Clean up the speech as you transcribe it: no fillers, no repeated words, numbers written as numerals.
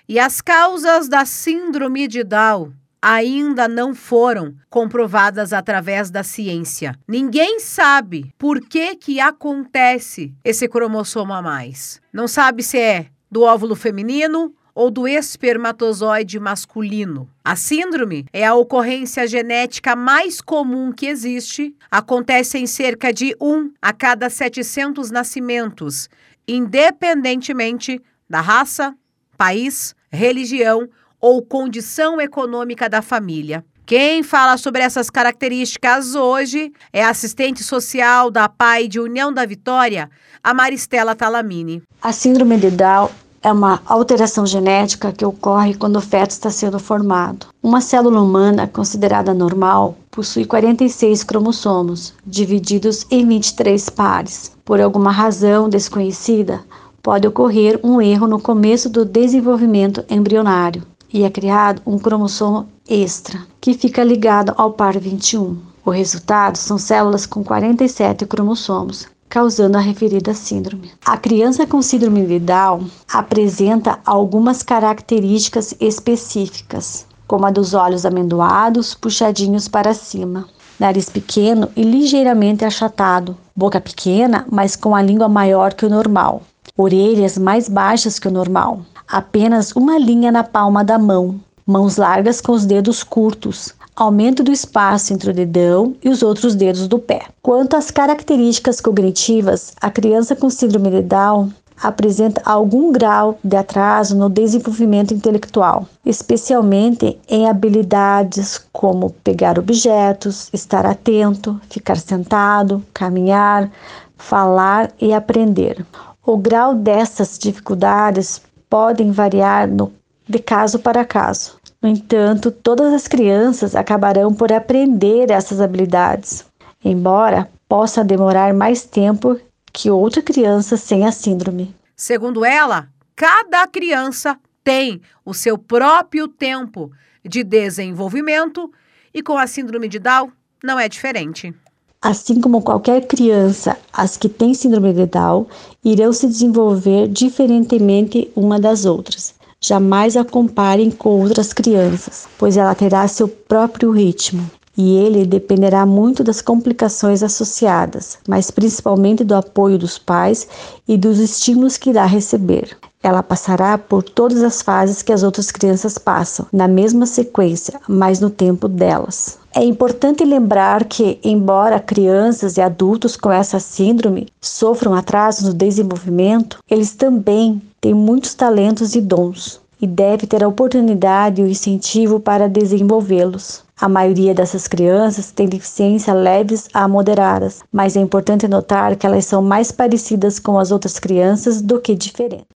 E as causas da síndrome de Down ainda não foram comprovadas através da ciência. Ninguém sabe por que acontece esse cromossomo a mais. Não sabe se é do óvulo feminino ou do espermatozoide masculino. A síndrome é a ocorrência genética mais comum que existe. Acontece em cerca de 1 a cada 700 nascimentos, independentemente da raça, país, religião ou condição econômica da família. Quem fala sobre essas características hoje é a assistente social da PAI de União da Vitória, a Maristela Talamini. A síndrome de Down é uma alteração genética que ocorre quando o feto está sendo formado. Uma célula humana considerada normal possui 46 cromossomos, divididos em 23 pares. Por alguma razão desconhecida, pode ocorrer um erro no começo do desenvolvimento embrionário e é criado um cromossomo extra, que fica ligado ao par 21. O resultado são células com 47 cromossomos, causando a referida síndrome. A criança com síndrome de Down apresenta algumas características específicas, como a dos olhos amendoados, puxadinhos para cima, nariz pequeno e ligeiramente achatado, boca pequena, mas com a língua maior que o normal, orelhas mais baixas que o normal, apenas uma linha na palma da mão, mãos largas com os dedos curtos, aumento do espaço entre o dedão e os outros dedos do pé. Quanto às características cognitivas, a criança com síndrome de Down apresenta algum grau de atraso no desenvolvimento intelectual, especialmente em habilidades como pegar objetos, estar atento, ficar sentado, caminhar, falar e aprender. O grau dessas dificuldades podem variar de caso para caso. No entanto, todas as crianças acabarão por aprender essas habilidades, embora possa demorar mais tempo que outra criança sem a síndrome. Segundo ela, cada criança tem o seu próprio tempo de desenvolvimento e com a síndrome de Down não é diferente. Assim como qualquer criança, as que têm síndrome de Down irão se desenvolver diferentemente uma das outras. Jamais a comparem com outras crianças, pois ela terá seu próprio ritmo e ele dependerá muito das complicações associadas, mas principalmente do apoio dos pais e dos estímulos que irá receber. Ela passará por todas as fases que as outras crianças passam, na mesma sequência, mas no tempo delas. É importante lembrar que, embora crianças e adultos com essa síndrome sofram atrasos no desenvolvimento, eles também têm muitos talentos e dons e devem ter a oportunidade e o incentivo para desenvolvê-los. A maioria dessas crianças tem deficiências leves a moderadas, mas é importante notar que elas são mais parecidas com as outras crianças do que diferentes.